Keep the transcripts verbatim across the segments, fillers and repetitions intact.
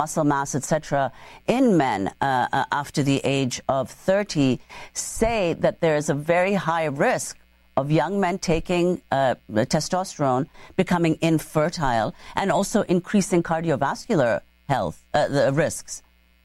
muscle mass, et cetera, in men uh, uh, after the age of thirty, say that there is a very high risk of young men taking uh, testosterone, becoming infertile, and also increasing cardiovascular health uh, the risks.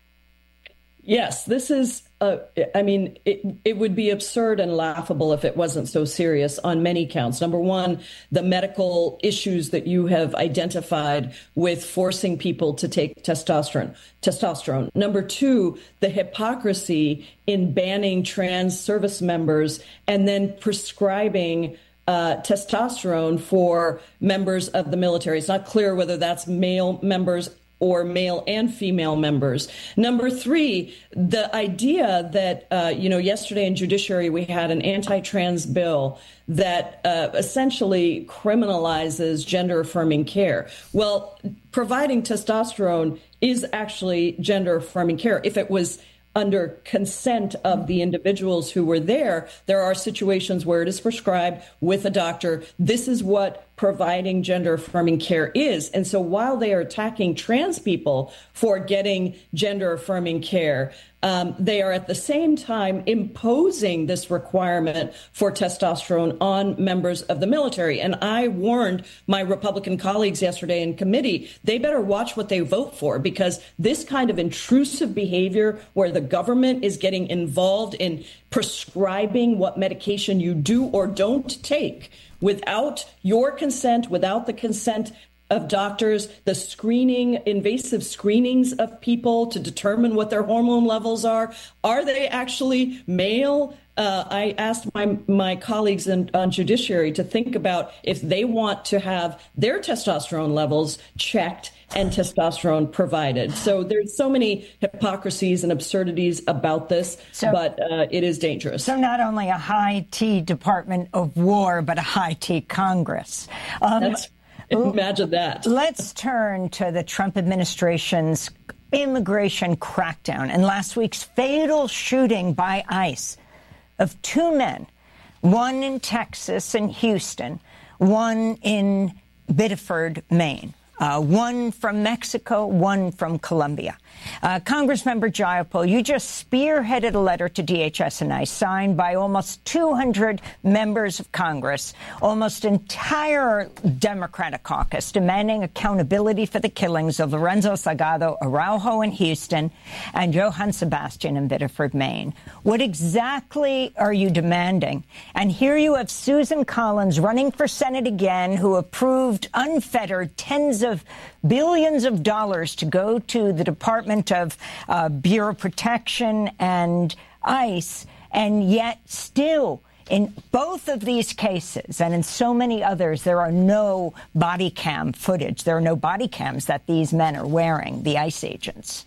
Yes, this is, uh, I mean, it, it would be absurd and laughable if it wasn't so serious on many counts. Number one, the medical issues that you have identified with forcing people to take testosterone. Testosterone. Number two, the hypocrisy in banning trans service members and then prescribing Uh, testosterone for members of the military. It's not clear whether that's male members or male and female members. Number three, the idea that, uh, you know, yesterday in Judiciary, we had an anti-trans bill that uh, essentially criminalizes gender-affirming care. Well, providing testosterone is actually gender-affirming care. If it was under consent of the individuals who were there, there are situations where it is prescribed with a doctor. This is what providing gender-affirming care is. And so while they are attacking trans people for getting gender-affirming care, um, they are at the same time imposing this requirement for testosterone on members of the military. And I warned my Republican colleagues yesterday in committee, they better watch what they vote for, because this kind of intrusive behavior where the government is getting involved in prescribing what medication you do or don't take without your consent, without the consent of doctors, the screening, invasive screenings of people to determine what their hormone levels are. Are they actually male? Uh, I asked my, my colleagues in, on Judiciary to think about if they want to have their testosterone levels checked and testosterone provided. So there's so many hypocrisies and absurdities about this, so, but uh, it is dangerous. So not only a high-T Department of War, but a high-T Congress. Um, That's, imagine that. Let's turn to the Trump administration's immigration crackdown and last week's fatal shooting by ICE of two men, one in Texas and Houston, one in Biddeford, Maine. Uh, one from Mexico, one from Colombia. Uh, Congressmember Jayapal, you just spearheaded a letter to D H S and ICE signed by almost two hundred members of Congress, almost entire Democratic caucus, demanding accountability for the killings of Lorenzo Salgado Araujo in Houston and Johann Sebastian in Biddeford, Maine. What exactly are you demanding? And here you have Susan Collins running for Senate again, who approved unfettered tens of billions of dollars to go to the Department of uh, Bureau of Protection and ICE, and yet still in both of these cases and in so many others, there are no body cam footage. There are no body cams that these men are wearing, the ICE agents.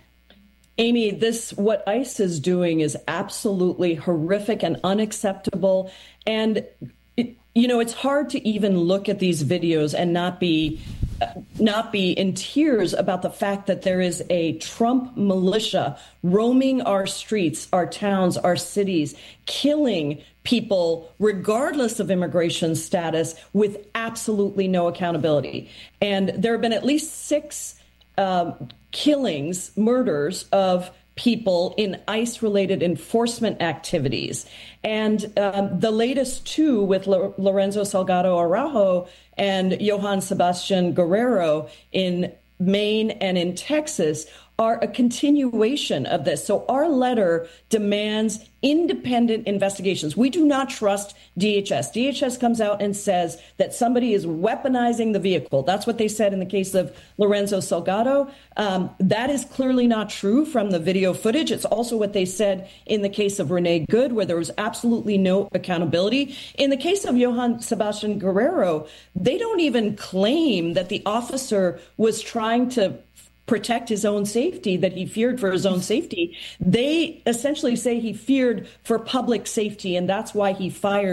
Amy, this, what ICE is doing is absolutely horrific and unacceptable. And, it, you know, it's hard to even look at these videos and not be not be in tears about the fact that there is a Trump militia roaming our streets, our towns, our cities, killing people regardless of immigration status with absolutely no accountability. And there have been at least six um, killings, murders of people in ICE-related enforcement activities. And um, the latest two with L- Lorenzo Salgado Araujo and Johann Sebastian Guerrero in Maine and in Texas are a continuation of this. So our letter demands independent investigations. We do not trust D H S. D H S comes out and says that somebody is weaponizing the vehicle. That's what they said in the case of Lorenzo Salgado. Um, that is clearly not true from the video footage. It's also what they said in the case of Renee Good, where there was absolutely no accountability. In the case of Johann Sebastian Guerrero, they don't even claim that the officer was trying to protect his own safety, that he feared for his own safety. They essentially say he feared for public safety, and that's why he fired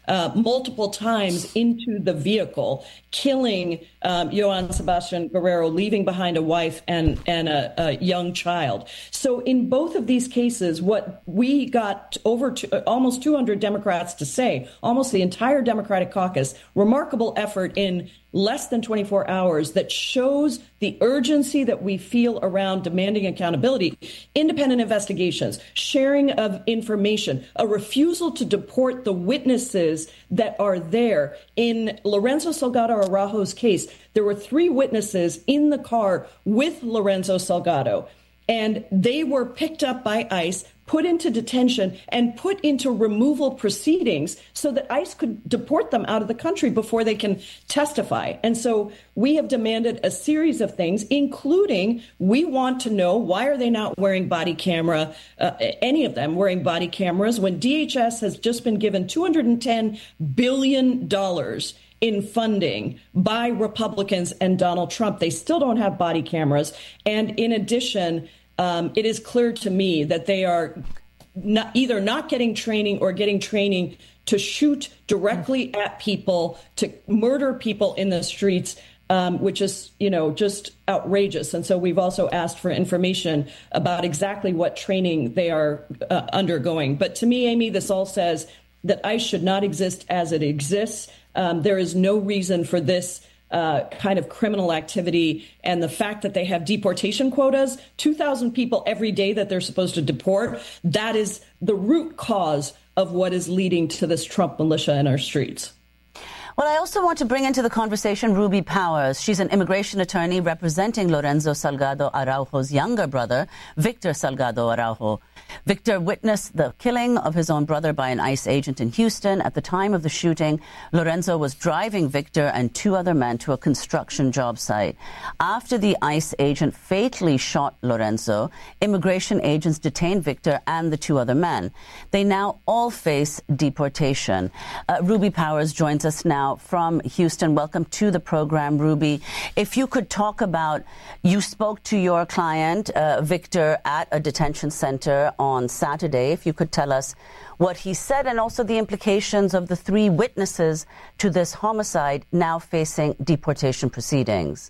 uh, multiple times into the vehicle, killing um, Johann Sebastian Guerrero, leaving behind a wife and, and a, a young child. So in both of these cases, what we got over to, almost two hundred Democrats to say, almost the entire Democratic caucus, remarkable effort in less than twenty-four hours that shows the urgency that we feel around demanding accountability, independent investigations, sharing of information, a refusal to deport the witnesses that are there. In Lorenzo Salgado Araujo's case, there were three witnesses in the car with Lorenzo Salgado, and they were picked up by ICE, put into detention, and put into removal proceedings so that ICE could deport them out of the country before they can testify. And so we have demanded a series of things, including we want to know why are they not wearing body camera, uh, any of them wearing body cameras, when D H S has just been given two hundred ten billion dollars in funding by Republicans and Donald Trump. They still don't have body cameras. And in addition, um, it is clear to me that they are not, either not getting training or getting training to shoot directly at people, to murder people in the streets, um, which is, you know, just outrageous. And so we've also asked for information about exactly what training they are uh, undergoing. But to me, Amy, this all says that ICE should not exist as it exists. Um, there is no reason for this uh, kind of criminal activity. And the fact that they have deportation quotas, two thousand people every day that they're supposed to deport, that is the root cause of what is leading to this Trump militia in our streets. Well, I also want to bring into the conversation Ruby Powers. She's an immigration attorney representing Lorenzo Salgado Araujo's younger brother, Victor Salgado Araujo. Victor witnessed the killing of his own brother by an ICE agent in Houston. At the time of the shooting, Lorenzo was driving Victor and two other men to a construction job site. After the ICE agent fatally shot Lorenzo, immigration agents detained Victor and the two other men. They now all face deportation. Uh, Ruby Powers joins us now from Houston. Welcome to the program, Ruby. If you could talk about, you spoke to your client, uh, Victor, at a detention center on Saturday. If you could tell us what he said and also the implications of the three witnesses to this homicide now facing deportation proceedings.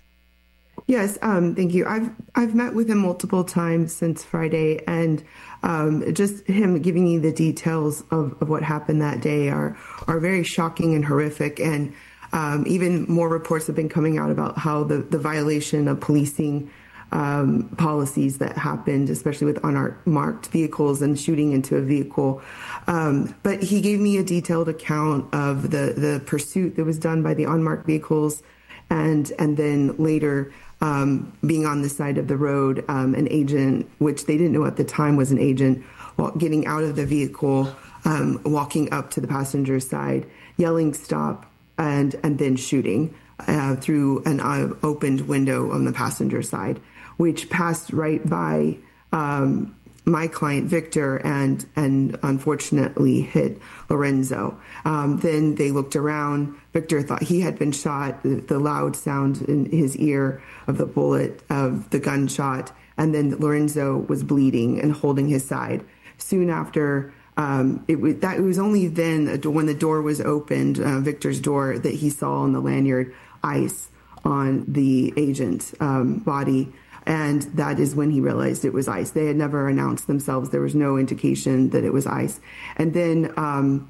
Yes, um, thank you. I've I've met with him multiple times since Friday, and um, just him giving you the details of, of what happened that day are are very shocking and horrific. And um, even more reports have been coming out about how the, the violation of policing um, policies that happened, especially with unmarked vehicles and shooting into a vehicle. Um, but he gave me a detailed account of the, the pursuit that was done by the unmarked vehicles, and and then later um, being on the side of the road, um, an agent, which they didn't know at the time was an agent, getting out of the vehicle, um, walking up to the passenger side, yelling stop, and and then shooting uh, through an uh, opened window on the passenger side, which passed right by um, my client Victor and and unfortunately hit Lorenzo. Um, then they looked around. Victor thought he had been shot, the, the loud sound in his ear of the bullet, of the gunshot, and then Lorenzo was bleeding and holding his side. Soon after, um, it was that it was only then when the door was opened, uh, Victor's door, that he saw on the lanyard ICE on the agent's um, body. And that is when he realized it was ICE. They had never announced themselves. There was no indication that it was ICE. And then um,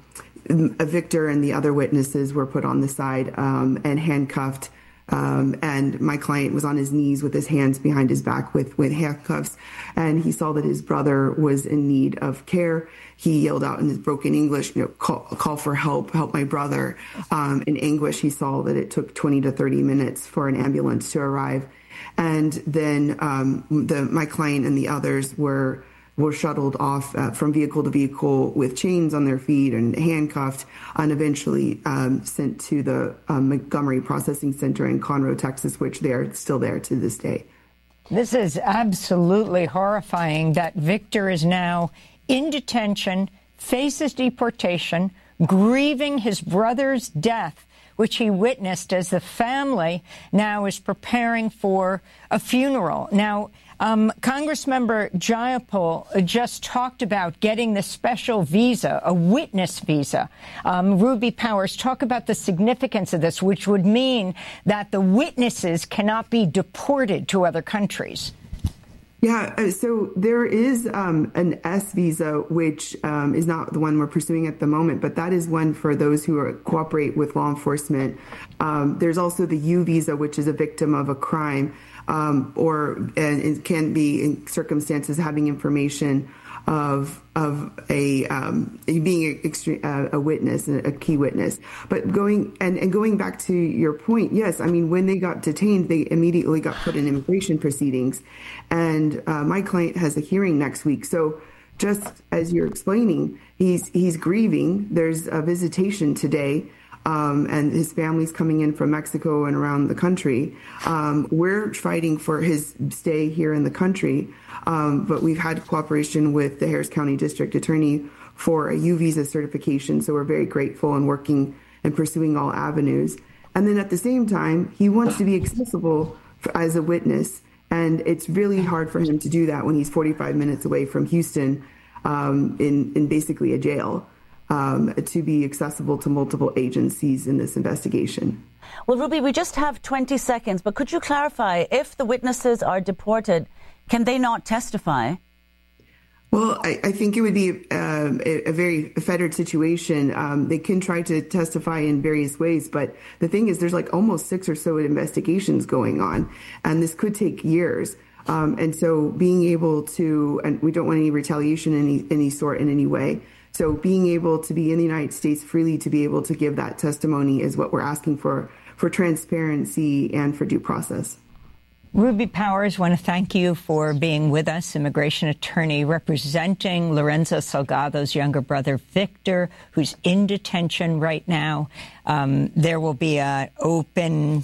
Victor and the other witnesses were put on the side um, and handcuffed. Um, and my client was on his knees with his hands behind his back with, with handcuffs. And he saw that his brother was in need of care. He yelled out in his broken English, you know, call, call for help, help my brother. Um, in anguish, he saw that it took twenty to thirty minutes for an ambulance to arrive. And then um, the, my client and the others were were shuttled off uh, from vehicle to vehicle with chains on their feet and handcuffed, and eventually um, sent to the um, Montgomery Processing Center in Conroe, Texas, which they are still there to this day. This is absolutely horrifying that Victor is now in detention, faces deportation, grieving his brother's death, which he witnessed as the family now is preparing for a funeral. Now, Um, Congressmember Jayapal just talked about getting the special visa, a witness visa. Um, Ruby Powers, talk about the significance of this, which would mean that the witnesses cannot be deported to other countries. Yeah, so there is um, an S visa, which um, is not the one we're pursuing at the moment, but that is one for those who are, cooperate with law enforcement. Um, there's also the U visa, which is a victim of a crime, um, or and it can be in circumstances having information of of a um, being a, extreme, uh, a witness, a key witness. But going and, and going back to your point, yes, I mean, when they got detained, they immediately got put in immigration proceedings. And uh, my client has a hearing next week. So just as you're explaining, he's he's grieving. There's a visitation today. Um, and his family's coming in from Mexico and around the country. Um, we're fighting for his stay here in the country, um, but we've had cooperation with the Harris County District Attorney for a U visa certification, so we're very grateful and working and pursuing all avenues. And then at the same time, he wants to be accessible for, as a witness, and it's really hard for him to do that when he's forty-five minutes away from Houston um, in, in basically a jail. Um, to be accessible to multiple agencies in this investigation. Well, Ruby, we just have twenty seconds, but could you clarify, if the witnesses are deported, can they not testify? Well, I, I think it would be um, a, a very fettered situation. Um, they can try to testify in various ways, but the thing is there's like almost six or so investigations going on, and this could take years. Um, and so being able to, and we don't want any retaliation in any, any sort in any way. So being able to be in the United States freely to be able to give that testimony is what we're asking for, for transparency and for due process. Ruby Powers, want to thank you for being with us, immigration attorney representing Lorenzo Salgado's younger brother, Victor, who's in detention right now. Um, there will be an open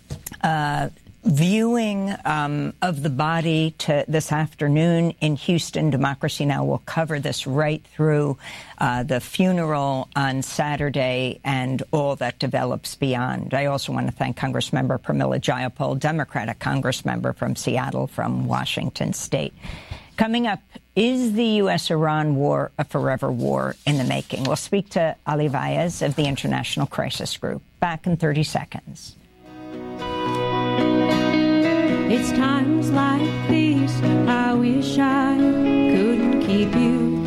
uh viewing um, of the body to this afternoon in Houston. Democracy Now! Will cover this right through uh, the funeral on Saturday and all that develops beyond. I also want to thank Congressmember Pramila Jayapal, Democratic Congressmember from Seattle, from Washington State. Coming up, is the U S Iran war a forever war in the making? We'll speak to Ali Vaez of the International Crisis Group. Back in thirty seconds. It's times like these I wish I couldn't keep you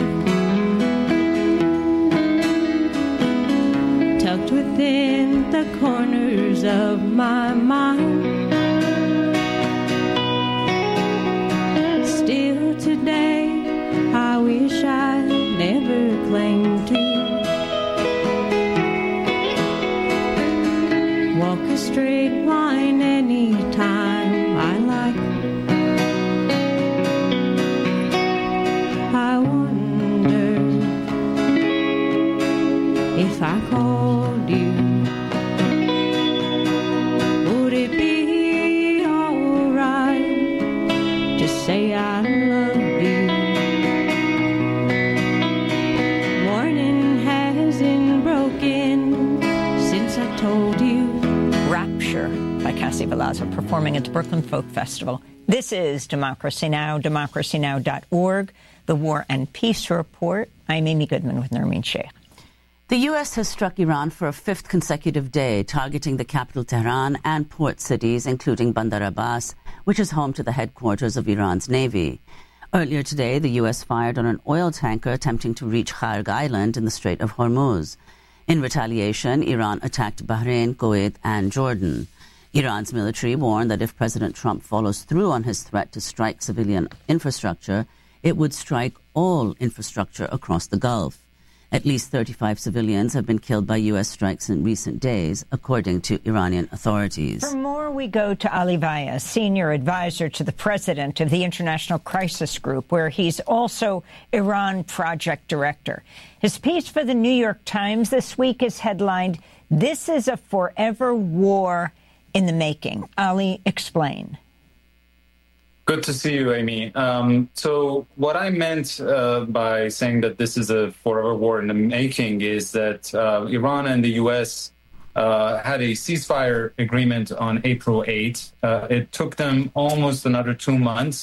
tucked within the corners of my mind. Still today I wish I never claimed to walk a straight line anytime I like. I wonder if I called you, would it be alright to say I love you? Morning hasn't broken since I told you. Rapture by Cassie Velasco performing at the Brooklyn Folk Festival. This is Democracy Now!, democracy now dot org, the War and Peace Report. I'm Amy Goodman with Nermeen Sheikh. The U S has struck Iran for a fifth consecutive day, targeting the capital Tehran and port cities, including Bandar Abbas, which is home to the headquarters of Iran's Navy. Earlier today, the U S fired on an oil tanker attempting to reach Kharg Island in the Strait of Hormuz. In retaliation, Iran attacked Bahrain, Kuwait, and Jordan. Iran's military warned that if President Trump follows through on his threat to strike civilian infrastructure, it would strike all infrastructure across the Gulf. At least thirty-five civilians have been killed by U S strikes in recent days, according to Iranian authorities. For more, we go to Ali Vaez, senior advisor to the president of the International Crisis Group, where he's also Iran project director. His piece for the New York Times this week is headlined, "This is a Forever War in the Making." Ali, explain. Good to see you, Amy. Um, so what I meant uh, by saying that this is a forever war in the making is that uh, Iran and the U S uh, had a ceasefire agreement on April eighth. Uh, it took them almost another two months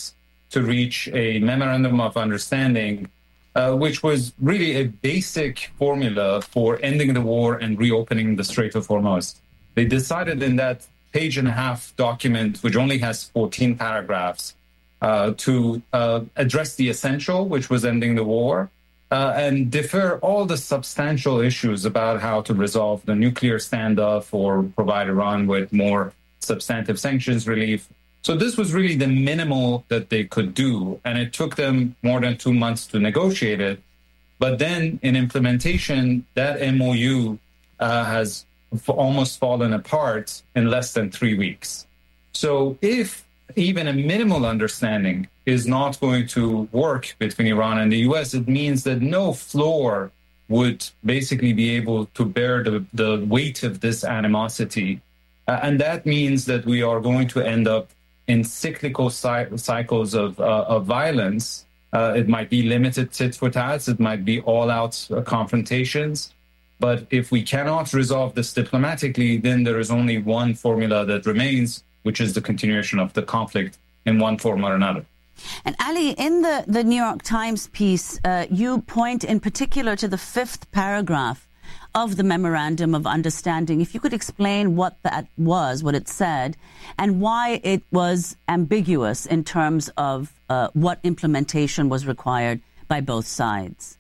to reach a memorandum of understanding, uh, which was really a basic formula for ending the war and reopening the Strait of Hormuz. They decided in that page and a half document, which only has fourteen paragraphs, uh, to uh, address the essential, which was ending the war, uh, and defer all the substantial issues about how to resolve the nuclear standoff or provide Iran with more substantive sanctions relief. So this was really the minimal that they could do, and it took them more than two months to negotiate it. But then in implementation, that M O U uh, has f- almost fallen apart in less than three weeks. So if even a minimal understanding is not going to work between Iran and the U S, it means that no floor would basically be able to bear the, the weight of this animosity. Uh, and that means that we are going to end up in cyclical cy- cycles of, uh, of violence. Uh, it might be limited tit for tats, it might be all-out uh, confrontations. But if we cannot resolve this diplomatically, then there is only one formula that remains, which is the continuation of the conflict in one form or another. And Ali, in the, the New York Times piece, uh, you point in particular to the fifth paragraph of the Memorandum of Understanding. If you could explain what that was, what it said, and why it was ambiguous in terms of uh, what implementation was required by both sides.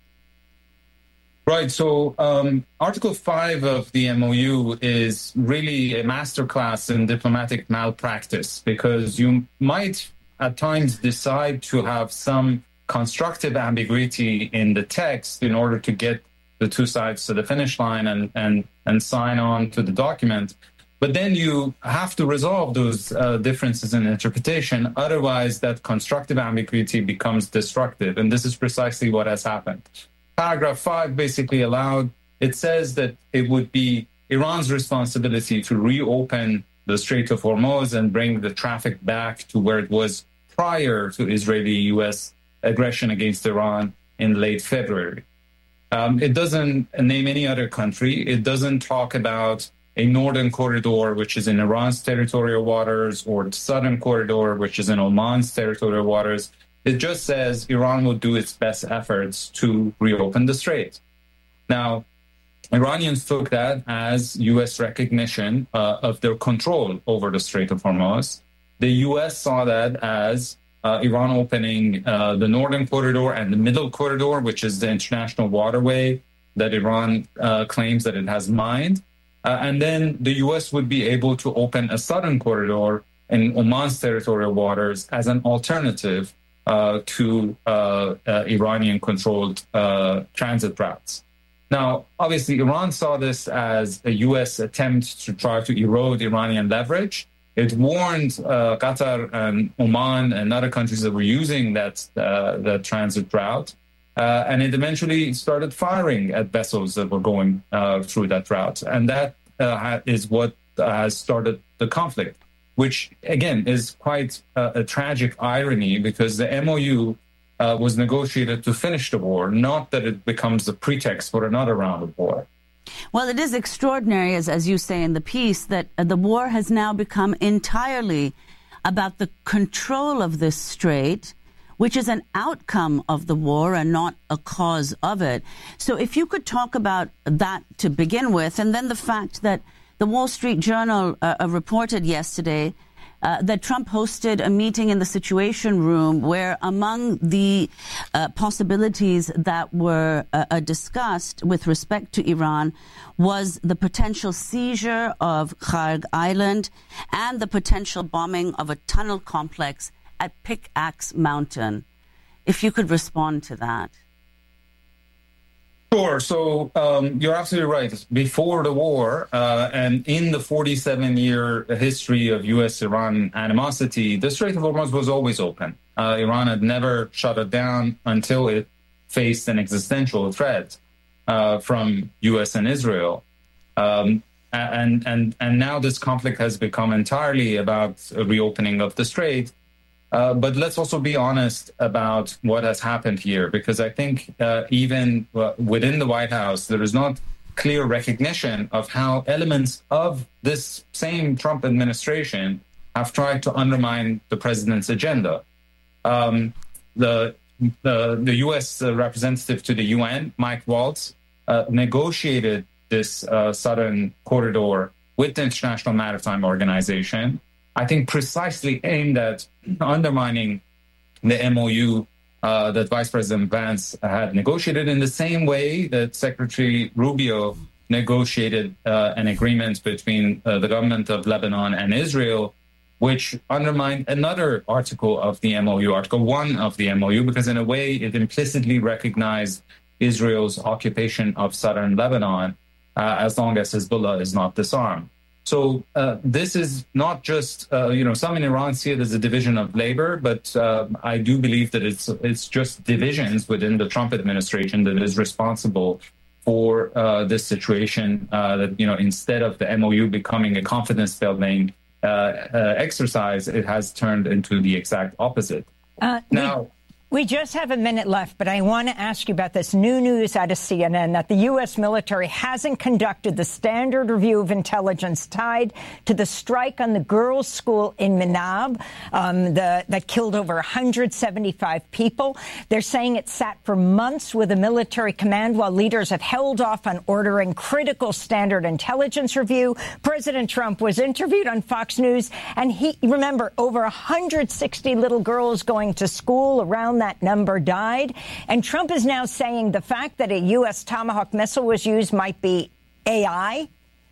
Right. So um, Article five of the M O U is really a masterclass in diplomatic malpractice, because you might at times decide to have some constructive ambiguity in the text in order to get the two sides to the finish line and, and, and sign on to the document. But then you have to resolve those uh, differences in interpretation. Otherwise, that constructive ambiguity becomes destructive. And this is precisely what has happened. Paragraph five basically allowed, it says that it would be Iran's responsibility to reopen the Strait of Hormuz and bring the traffic back to where it was prior to Israeli-U S aggression against Iran in late February. Um, it doesn't name any other country. It doesn't talk about a northern corridor, which is in Iran's territorial waters, or the southern corridor, which is in Oman's territorial waters. It just says Iran will do its best efforts to reopen the strait. Now, Iranians took that as U S recognition uh, of their control over the Strait of Hormuz. The U S saw that as uh, Iran opening uh, the northern corridor and the middle corridor, which is the international waterway that Iran uh, claims that it has mined. Uh, and then the U S would be able to open a southern corridor in Oman's territorial waters as an alternative uh, to uh, uh, Iranian-controlled uh, transit routes. Now, obviously, Iran saw this as a U S attempt to try to erode Iranian leverage. It warned uh, Qatar and Oman and other countries that were using that, uh, that transit route. Uh, and it eventually started firing at vessels that were going uh, through that route. And that uh, is what uh, has started the conflict, which, again, is quite uh, a tragic irony, because the M O U uh, was negotiated to finish the war, not that it becomes the pretext for another round of war. Well, it is extraordinary, as, as you say in the piece, that uh, the war has now become entirely about the control of this strait, which is an outcome of the war and not a cause of it. So if you could talk about that to begin with, and then the fact that the Wall Street Journal uh, reported yesterday uh, that Trump hosted a meeting in the Situation Room where among the uh, possibilities that were uh, uh, discussed with respect to Iran was the potential seizure of Kharg Island and the potential bombing of a tunnel complex at Pickaxe Mountain. If you could respond to that. Sure. So um, you're absolutely right. Before the war uh, and in the forty-seven year history of U S Iran animosity, the Strait of Hormuz was always open. Uh, Iran had never shut it down until it faced an existential threat uh, from U S and Israel. Um, and, and, and now this conflict has become entirely about a reopening of the strait. Uh, but let's also be honest about what has happened here, because I think uh, even uh, within the White House, there is not clear recognition of how elements of this same Trump administration have tried to undermine the president's agenda. um, the, the the U S representative to the U N, Mike Waltz, uh, negotiated this uh, southern corridor with the International Maritime Organization, I think precisely aimed at undermining the M O U uh, that Vice President Vance had negotiated, in the same way that Secretary Rubio negotiated uh, an agreement between uh, the government of Lebanon and Israel, which undermined another article of the M O U, Article one of the M O U, because in a way it implicitly recognized Israel's occupation of southern Lebanon uh, as long as Hezbollah is not disarmed. So uh, this is not just, uh, you know, some in Iran see it as a division of labor, but uh, I do believe that it's it's just divisions within the Trump administration that is responsible for uh, this situation, uh, that, you know, instead of the M O U becoming a confidence-building uh, uh, exercise, it has turned into the exact opposite. Uh, now. We just have a minute left, but I want to ask you about this new news out of C N N that the U S military hasn't conducted the standard review of intelligence tied to the strike on the girls' school in Minab um, the, that killed over one hundred seventy-five people. They're saying it sat for months with a military command while leaders have held off on ordering critical standard intelligence review. President Trump was interviewed on Fox News, and he, remember, over one hundred sixty little girls going to school around that number died. And Trump is now saying the fact that a U S Tomahawk missile was used might be A I.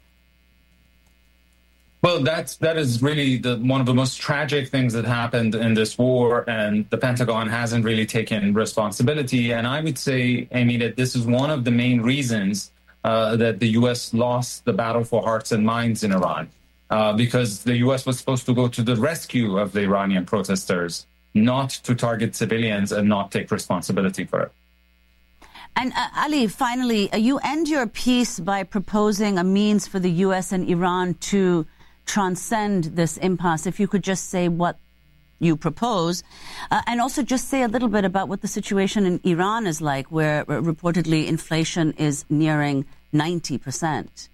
Well, that's, that is really the, one of the most tragic things that happened in this war, and the Pentagon hasn't really taken responsibility. And I would say, Amy, that this is one of the main reasons uh, that the U S lost the battle for hearts and minds in Iran, uh, because the U S was supposed to go to the rescue of the Iranian protesters, not to target civilians and not take responsibility for it. And uh, Ali, finally, uh, you end your piece by proposing a means for the U S and Iran to transcend this impasse. If you could just say what you propose, uh, and also just say a little bit about what the situation in Iran is like, where uh, reportedly inflation is nearing ninety percent.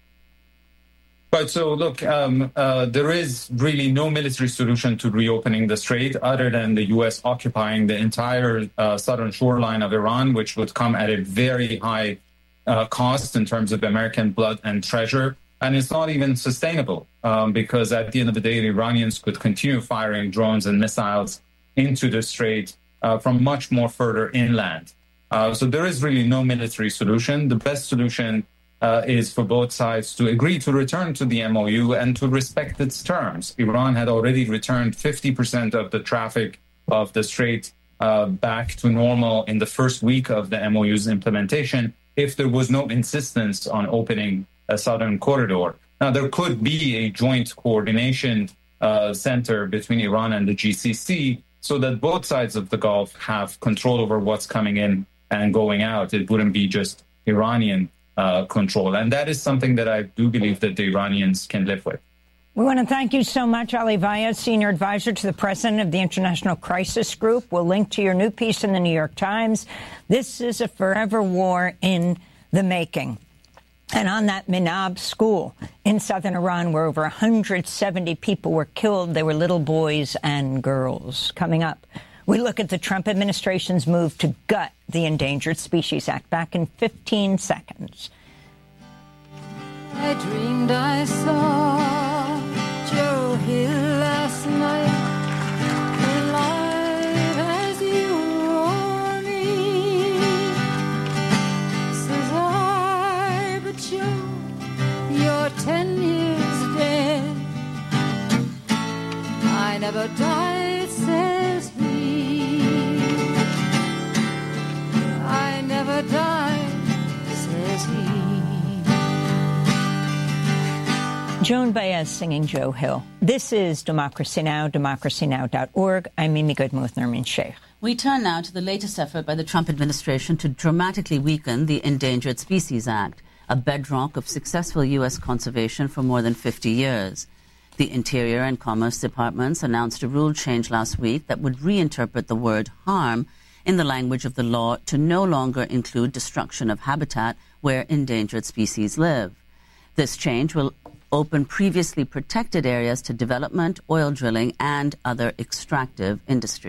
But so, look, um, uh, there is really no military solution to reopening the strait other than the U S occupying the entire uh, southern shoreline of Iran, which would come at a very high uh, cost in terms of American blood and treasure. And it's not even sustainable um, because at the end of the day, the Iranians could continue firing drones and missiles into the strait uh, from much more further inland. Uh, so there is really no military solution. The best solution Uh, is for both sides to agree to return to the M O U and to respect its terms. Iran had already returned fifty percent of the traffic of the strait uh, back to normal in the first week of the M O U's implementation if there was no insistence on opening a southern corridor. Now, there could be a joint coordination uh, center between Iran and the G C C so that both sides of the Gulf have control over what's coming in and going out. It wouldn't be just Iranian Uh, control. And that is something that I do believe that the Iranians can live with. We want to thank you so much, Ali Vaez, Senior Advisor to the President of the International Crisis Group. We'll link to your new piece in the New York Times. This is a forever war in the making. And on that Minab school in southern Iran, where over one hundred seventy people were killed, they were little boys and girls. Coming up, we look at the Trump administration's move to gut the Endangered Species Act. Back in fifteen seconds. I dreamed I saw Joe Hill last night, alive as you or me. Says I, but Joe, you're ten years dead. I never died, says he. I never died, says he. Joan Baez singing Joe Hill. This is Democracy Now!, democracy now dot org. I'm Mimi Goodman Nermin Sheikh. We turn now to the latest effort by the Trump administration to dramatically weaken the Endangered Species Act, a bedrock of successful U S conservation for more than fifty years. The Interior and Commerce Departments announced a rule change last week that would reinterpret the word harm in the language of the law to no longer include destruction of habitat where endangered species live. This change will open previously protected areas to development, oil drilling, and other extractive industry.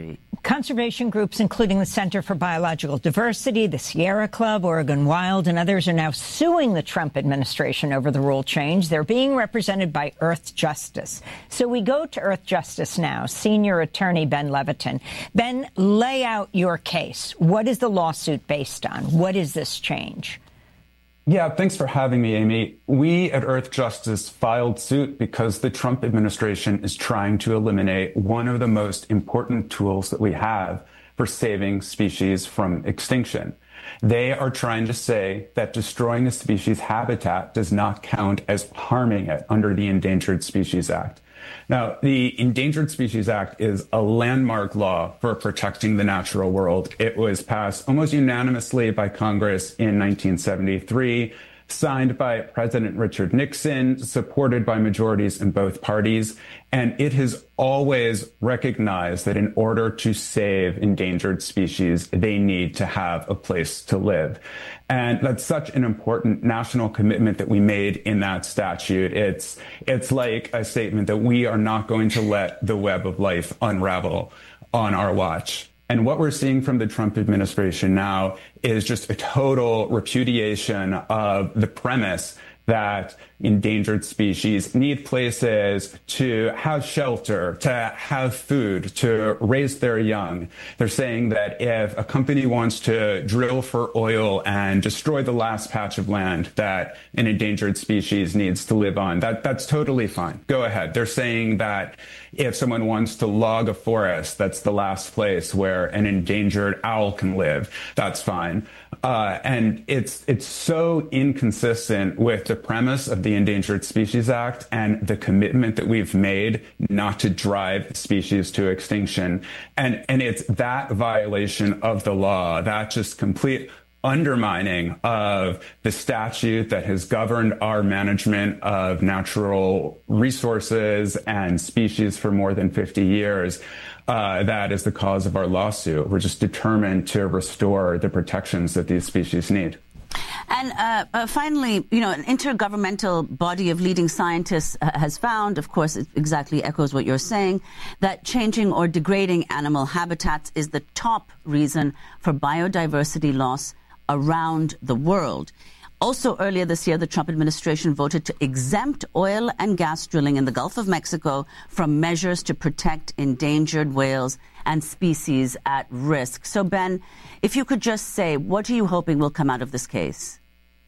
Conservation groups, including the Center for Biological Diversity, the Sierra Club, Oregon Wild, and others, are now suing the Trump administration over the rule change. They're being represented by Earthjustice. So we go to Earthjustice now. Senior attorney Ben Levitin. Ben, lay out your case. What is the lawsuit based on? What is this change? Yeah, thanks for having me, Amy. We at Earthjustice filed suit because the Trump administration is trying to eliminate one of the most important tools that we have for saving species from extinction. They are trying to say that destroying a species' habitat does not count as harming it under the Endangered Species Act. Now, the Endangered Species Act is a landmark law for protecting the natural world. It was passed almost unanimously by Congress in nineteen seventy-three, signed by President Richard Nixon, supported by majorities in both parties, and it has always recognized that in order to save endangered species, they need to have a place to live. And that's such an important national commitment that we made in that statute. It's, it's like a statement that we are not going to let the web of life unravel on our watch. And what we're seeing from the Trump administration now is just a total repudiation of the premise that endangered species need places to have shelter, to have food, to raise their young. They're saying that if a company wants to drill for oil and destroy the last patch of land that an endangered species needs to live on, that, that's totally fine. Go ahead. They're saying that if someone wants to log a forest, that's the last place where an endangered owl can live, that's fine. Uh, and it's it's so inconsistent with the premise of the Endangered Species Act and the commitment that we've made not to drive species to extinction. And, and it's that violation of the law, that just complete undermining of the statute that has governed our management of natural resources and species for more than fifty years. Uh, that is the cause of our lawsuit. We're just determined to restore the protections that these species need. And uh, uh, finally, you know, an intergovernmental body of leading scientists uh, has found, of course, it exactly echoes what you're saying, that changing or degrading animal habitats is the top reason for biodiversity loss around the world. Also, earlier this year, the Trump administration voted to exempt oil and gas drilling in the Gulf of Mexico from measures to protect endangered whales and species at risk. So, Ben, if you could just say, what are you hoping will come out of this case?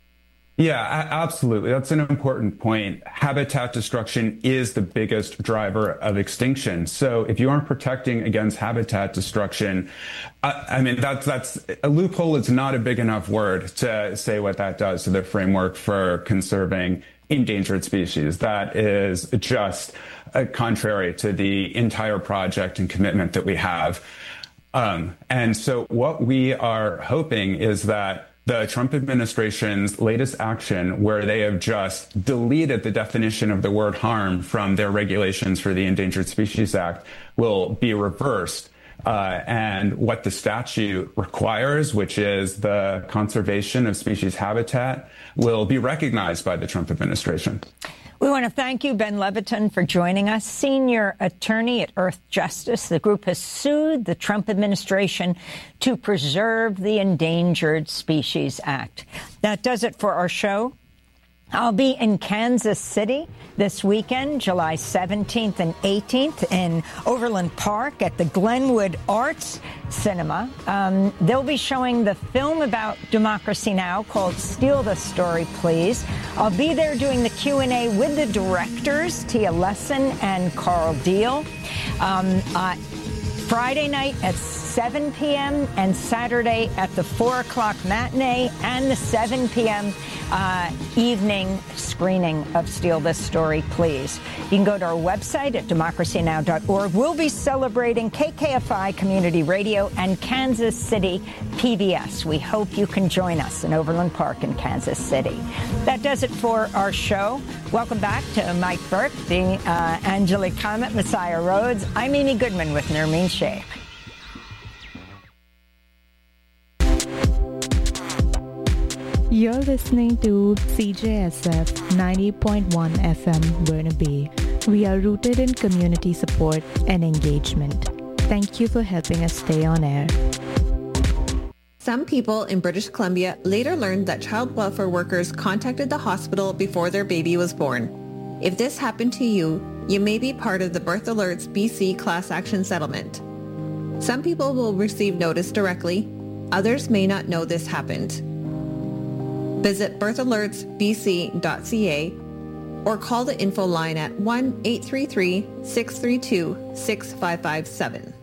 Yeah, absolutely. That's an important point. Habitat destruction is the biggest driver of extinction. So if you aren't protecting against habitat destruction, I, I mean, that's, that's a loophole. It's not a big enough word to say what that does to the framework for conserving endangered species. That is just uh, contrary to the entire project and commitment that we have. Um, and so what we are hoping is that the Trump administration's latest action, where they have just deleted the definition of the word harm from their regulations for the Endangered Species Act, will be reversed. Uh, and what the statute requires, which is the conservation of species habitat, will be recognized by the Trump administration. We want to thank you, Ben Levitin, for joining us, senior attorney at Earthjustice. The group has sued the Trump administration to preserve the Endangered Species Act. That does it for our show. I'll be in Kansas City this weekend, July seventeenth and eighteenth, in Overland Park at the Glenwood Arts Cinema. Um, they'll be showing the film about Democracy Now! Called Steal the Story, Please. I'll be there doing the Q and A with the directors, Tia Lesson and Carl Deal. Um, uh, Friday night at seven p.m. and Saturday at the four o'clock matinee and the seven p.m. Uh, evening screening of Steal This Story, Please. You can go to our website at democracy now dot org. We'll be celebrating K K F I Community Radio and Kansas City P B S. We hope you can join us in Overland Park in Kansas City. That does it for our show. Welcome back to Mike Burke, the uh, Angelique Comet, Messiah Rhodes. I'm Amy Goodman with Nermeen Sheikh. You're listening to C J S F ninety point one F M Burnaby. We are rooted in community support and engagement. Thank you for helping us stay on air. Some people in British Columbia later learned that child welfare workers contacted the hospital before their baby was born. If this happened to you, you may be part of the Birth Alerts B C class action settlement. Some people will receive notice directly. Others may not know this happened. Visit birth alerts b c dot c a or call the info line at one eight three three, six three two, six five five seven.